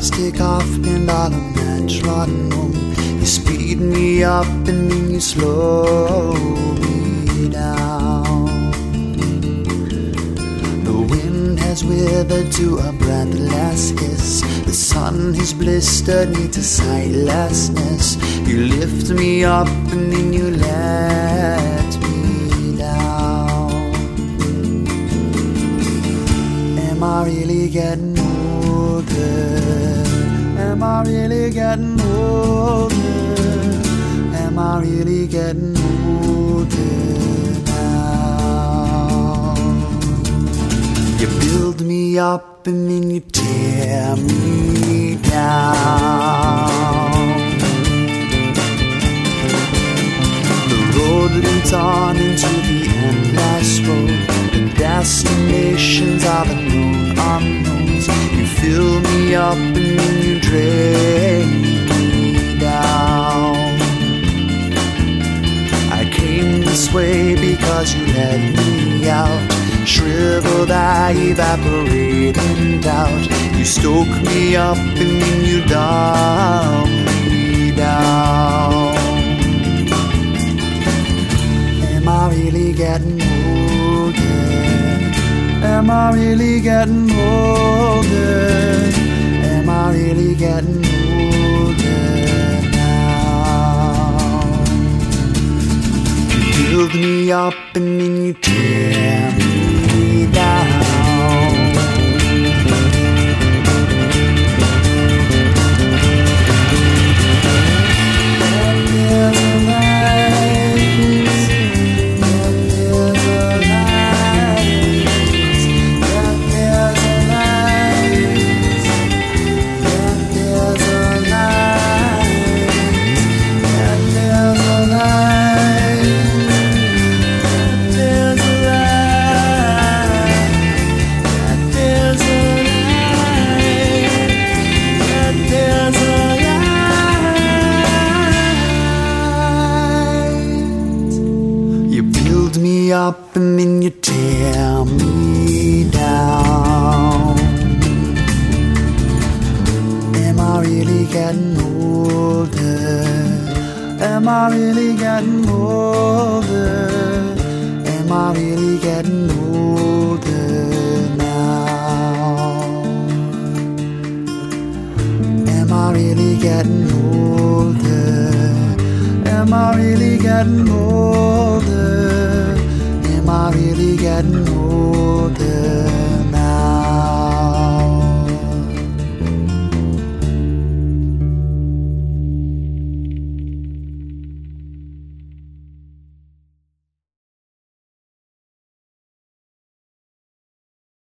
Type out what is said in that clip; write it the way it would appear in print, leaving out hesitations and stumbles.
wheels take off and all of that's running home. You speed me up and then you slow me down. The wind has withered to a breathless hiss. The sun has blistered me to sightlessness. You lift me up and then you let me down. Am I really getting older? Am I really getting older? Am I really getting older now? You build me up and then you tear me down. The road leads on into the endless road. The destinations are the known unknowns. You fill me up and then you drain me down. I came this way because you let me out. Shriveled, I evaporate in doubt. You stoke me up and then you dumb me down. Am I really getting older? Am I really getting older? Am I really getting older now? You build me up and then you tear me down. Up and then you tear me down. Am I really getting older? Am I really getting older? Am I really getting older now? Am I really getting older? Am I really getting older?